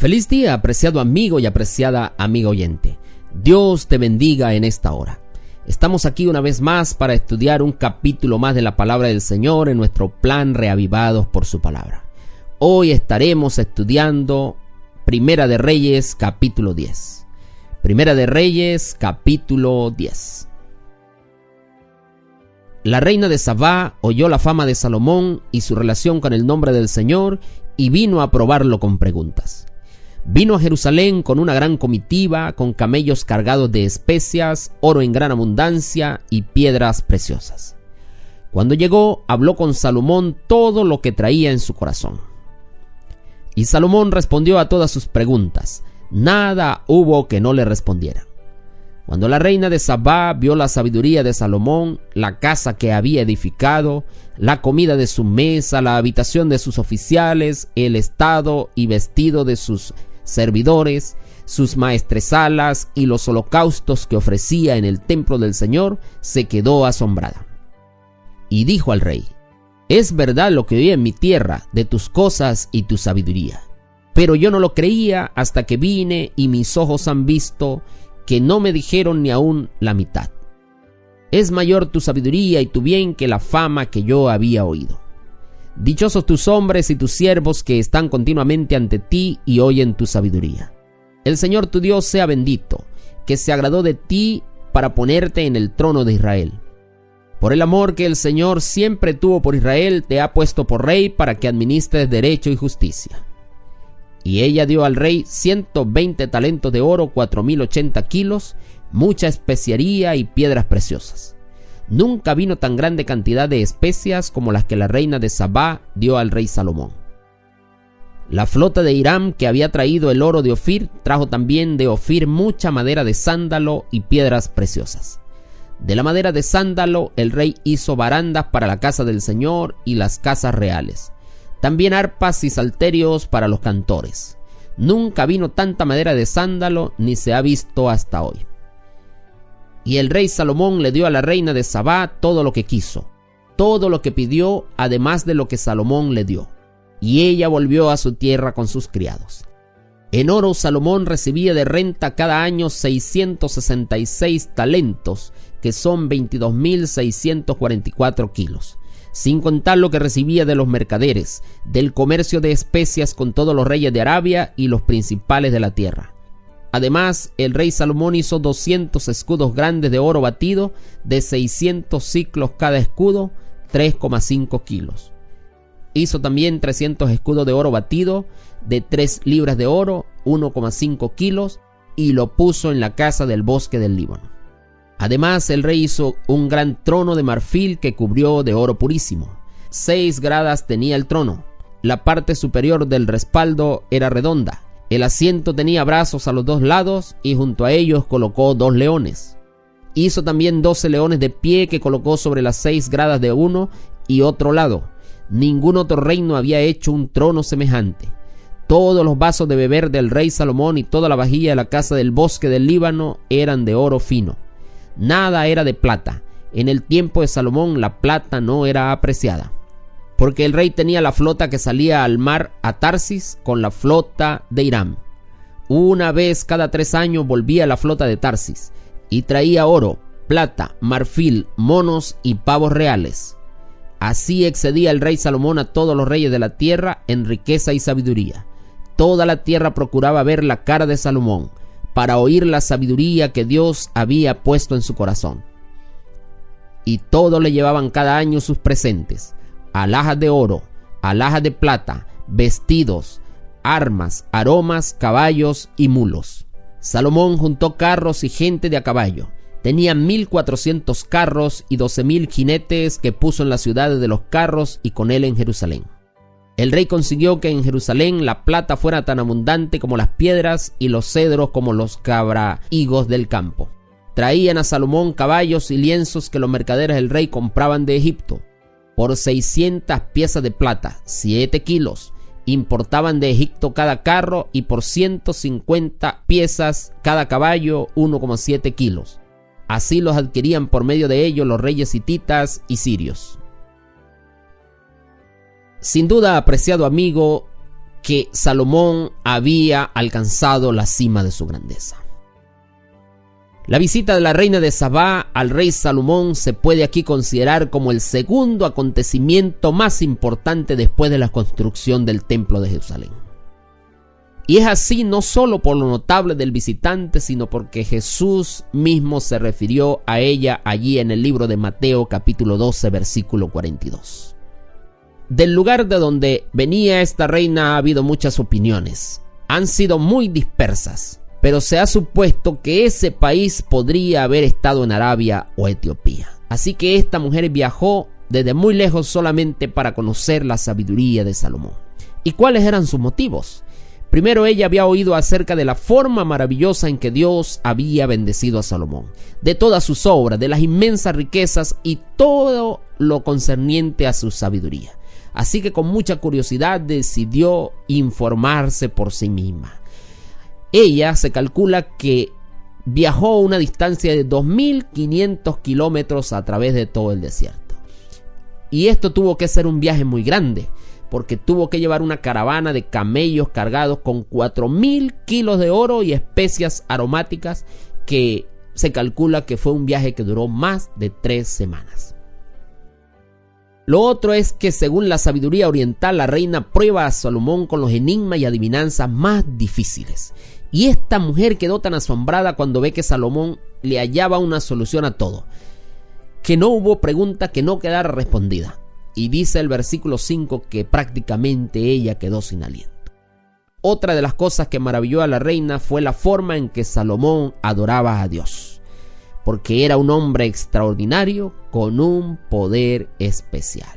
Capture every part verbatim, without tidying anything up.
Feliz día, apreciado amigo y apreciada amiga oyente. Dios te bendiga en esta hora. Estamos aquí una vez más para estudiar un capítulo más de la palabra del Señor en nuestro plan Reavivados por su palabra. Hoy estaremos estudiando Primera de Reyes, capítulo diez. Primera de Reyes, capítulo diez. La reina de Sabá oyó la fama de Salomón y su relación con el nombre del Señor y vino a probarlo con preguntas. Vino a Jerusalén con una gran comitiva, con camellos cargados de especias, oro en gran abundancia y piedras preciosas. Cuando llegó, habló con Salomón todo lo que traía en su corazón. Y Salomón respondió a todas sus preguntas. Nada hubo que no le respondiera. Cuando la reina de Sabá vio la sabiduría de Salomón, la casa que había edificado, la comida de su mesa, la habitación de sus oficiales, el estado y vestido de sus servidores, sus maestresalas y los holocaustos que ofrecía en el templo del Señor, se quedó asombrada. Y dijo al rey: es verdad lo que oí en mi tierra de tus cosas y tu sabiduría, pero yo no lo creía hasta que vine y mis ojos han visto, que no me dijeron ni aún la mitad. Es mayor tu sabiduría y tu bien que la fama que yo había oído. Dichosos tus hombres y tus siervos que están continuamente ante ti y oyen tu sabiduría. El Señor tu Dios sea bendito, que se agradó de ti para ponerte en el trono de Israel. Por el amor que el Señor siempre tuvo por Israel, te ha puesto por rey para que administres derecho y justicia. Y ella dio al rey ciento veinte talentos de oro, cuatro mil ochenta kilos, mucha especiería y piedras preciosas. Nunca vino tan grande cantidad de especias como las que la reina de Sabá dio al rey Salomón. La flota de Hiram, que había traído el oro de Ofir, trajo también de Ofir mucha madera de sándalo y piedras preciosas. De la madera de sándalo el rey hizo barandas para la casa del Señor y las casas reales. También arpas y salterios para los cantores. Nunca vino tanta madera de sándalo ni se ha visto hasta hoy. Y el rey Salomón le dio a la reina de Sabá todo lo que quiso, todo lo que pidió, además de lo que Salomón le dio. Y ella volvió a su tierra con sus criados. En oro Salomón recibía de renta cada año seiscientos sesenta y seis talentos, que son veintidós mil seiscientos cuarenta y cuatro kilos. Sin contar lo que recibía de los mercaderes, del comercio de especias con todos los reyes de Arabia y los principales de la tierra. Además, el rey Salomón hizo doscientos escudos grandes de oro batido, de seiscientos siclos cada escudo, tres coma cinco kilos. Hizo también trescientos escudos de oro batido, de tres libras de oro, uno coma cinco kilos, y lo puso en la casa del bosque del Líbano. Además, el rey hizo un gran trono de marfil que cubrió de oro purísimo. Seis gradas tenía el trono. La parte superior del respaldo era redonda. El asiento tenía brazos a los dos lados y junto a ellos colocó dos leones. Hizo también doce leones de pie que colocó sobre las seis gradas de uno y otro lado. Ningún otro reino había hecho un trono semejante. Todos los vasos de beber del rey Salomón y toda la vajilla de la casa del bosque del Líbano eran de oro fino. Nada era de plata. En el tiempo de Salomón la plata no era apreciada, porque el rey tenía la flota que salía al mar a Tarsis con la flota de Hiram. Una vez cada tres años volvía la flota de Tarsis y traía oro, plata, marfil, monos y pavos reales. Así excedía el rey Salomón a todos los reyes de la tierra en riqueza y sabiduría. Toda la tierra procuraba ver la cara de Salomón, para oír la sabiduría que Dios había puesto en su corazón. Y todos le llevaban cada año sus presentes: alhajas de oro, alhajas de plata, vestidos, armas, aromas, caballos y mulos. Salomón juntó carros y gente de a caballo. Tenía mil cuatrocientos carros y doce mil jinetes que puso en las ciudades de los carros y con él en Jerusalén. El rey consiguió que en Jerusalén la plata fuera tan abundante como las piedras y los cedros como los cabrahigos del campo. Traían a Salomón caballos y lienzos que los mercaderes del rey compraban de Egipto. Por seiscientas piezas de plata, siete kilos, importaban de Egipto cada carro, y por ciento cincuenta piezas cada caballo, uno coma siete kilos. Así los adquirían por medio de ellos los reyes hititas y sirios. Sin duda, apreciado amigo, que Salomón había alcanzado la cima de su grandeza. La visita de la reina de Sabá al rey Salomón se puede aquí considerar como el segundo acontecimiento más importante después de la construcción del templo de Jerusalén. Y es así no solo por lo notable del visitante, sino porque Jesús mismo se refirió a ella allí en el libro de Mateo capítulo doce versículo cuarenta y dos. Del lugar de donde venía esta reina ha habido muchas opiniones. Han sido muy dispersas, pero se ha supuesto que ese país podría haber estado en Arabia o Etiopía. Así que esta mujer viajó desde muy lejos solamente para conocer la sabiduría de Salomón. ¿Y cuáles eran sus motivos? Primero, ella había oído acerca de la forma maravillosa en que Dios había bendecido a Salomón, de todas sus obras, de las inmensas riquezas y todo lo concerniente a su sabiduría. Así que con mucha curiosidad decidió informarse por sí misma. Ella se calcula que viajó una distancia de dos mil quinientos kilómetros a través de todo el desierto. Y esto tuvo que ser un viaje muy grande, porque tuvo que llevar una caravana de camellos cargados con cuatro mil kilos de oro y especias aromáticas, que se calcula que fue un viaje que duró más de tres semanas. Lo otro es que, según la sabiduría oriental, la reina prueba a Salomón con los enigmas y adivinanzas más difíciles. Y esta mujer quedó tan asombrada cuando ve que Salomón le hallaba una solución a todo, que no hubo pregunta que no quedara respondida. Y dice el versículo cinco que prácticamente ella quedó sin aliento. Otra de las cosas que maravilló a la reina fue la forma en que Salomón adoraba a Dios, porque era un hombre extraordinario con un poder especial.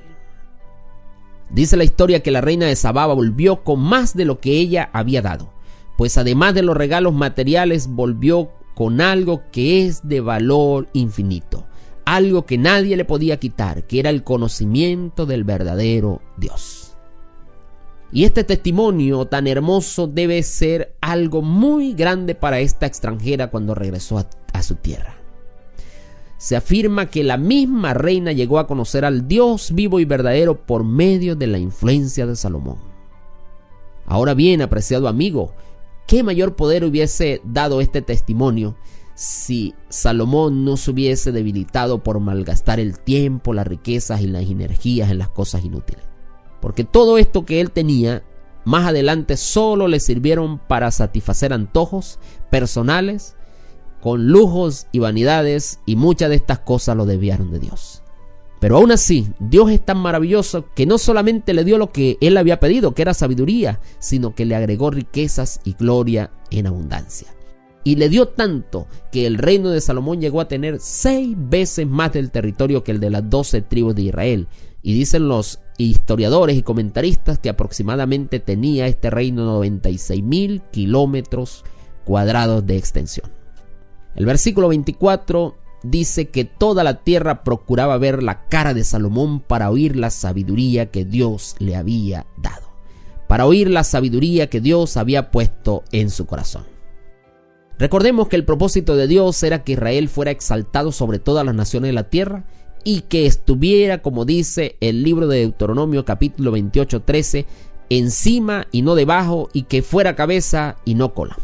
Dice la historia que la reina de Sabá volvió con más de lo que ella había dado, pues además de los regalos materiales volvió con algo que es de valor infinito, algo que nadie le podía quitar, que era el conocimiento del verdadero Dios. Y este testimonio tan hermoso debe ser algo muy grande para esta extranjera cuando regresó a, a su tierra. Se afirma que la misma reina llegó a conocer al Dios vivo y verdadero por medio de la influencia de Salomón. Ahora bien, apreciado amigo, ¿qué mayor poder hubiese dado este testimonio si Salomón no se hubiese debilitado por malgastar el tiempo, las riquezas y las energías en las cosas inútiles? Porque todo esto que él tenía, más adelante solo le sirvieron para satisfacer antojos personales, con lujos y vanidades, y muchas de estas cosas lo desviaron de Dios. Pero aún así, Dios es tan maravilloso que no solamente le dio lo que él había pedido, que era sabiduría, sino que le agregó riquezas y gloria en abundancia. Y le dio tanto que el reino de Salomón llegó a tener seis veces más del territorio que el de las doce tribus de Israel. Y dicen los historiadores y comentaristas que aproximadamente tenía este reino noventa y seis mil kilómetros cuadrados de extensión. El versículo veinticuatro dice que toda la tierra procuraba ver la cara de Salomón para oír la sabiduría que Dios le había dado, para oír la sabiduría que Dios había puesto en su corazón. Recordemos que el propósito de Dios era que Israel fuera exaltado sobre todas las naciones de la tierra y que estuviera, como dice el libro de Deuteronomio capítulo veintiocho, trece, encima y no debajo, y que fuera cabeza y no cola.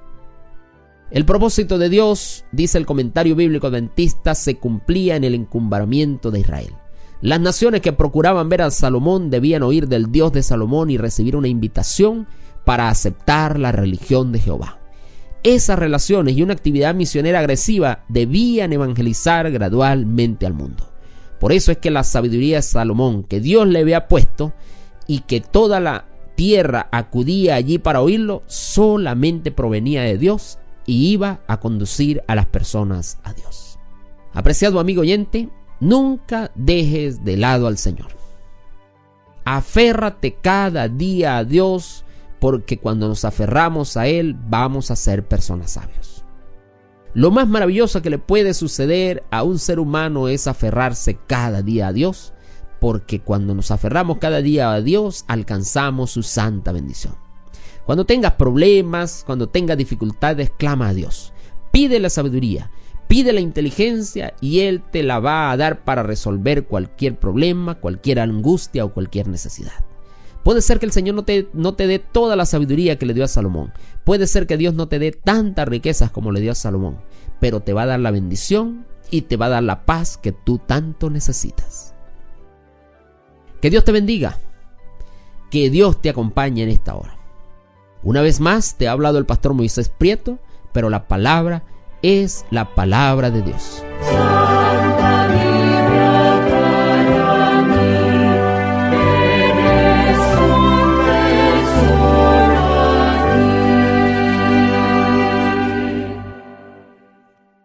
El propósito de Dios, dice el comentario bíblico adventista, se cumplía en el encumbramiento de Israel. Las naciones que procuraban ver a Salomón debían oír del Dios de Salomón y recibir una invitación para aceptar la religión de Jehová. Esas relaciones y una actividad misionera agresiva debían evangelizar gradualmente al mundo. Por eso es que la sabiduría de Salomón que Dios le había puesto y que toda la tierra acudía allí para oírlo, solamente provenía de Dios y iba a conducir a las personas a Dios. Apreciado amigo oyente, nunca dejes de lado al Señor. Aférrate cada día a Dios, porque cuando nos aferramos a Él vamos a ser personas sabios. Lo más maravilloso que le puede suceder a un ser humano es aferrarse cada día a Dios, porque cuando nos aferramos cada día a Dios alcanzamos su santa bendición. Cuando tengas problemas, cuando tengas dificultades, clama a Dios, pide la sabiduría, pide la inteligencia y Él te la va a dar para resolver cualquier problema, cualquier angustia o cualquier necesidad. Puede ser que el Señor no te, no te dé toda la sabiduría que le dio a Salomón. Puede ser que Dios no te dé tantas riquezas como le dio a Salomón, pero te va a dar la bendición y te va a dar la paz que tú tanto necesitas. Que Dios te bendiga. Que Dios te acompañe en esta hora. Una vez más te ha hablado el pastor Moisés Prieto, pero la palabra es la palabra de Dios.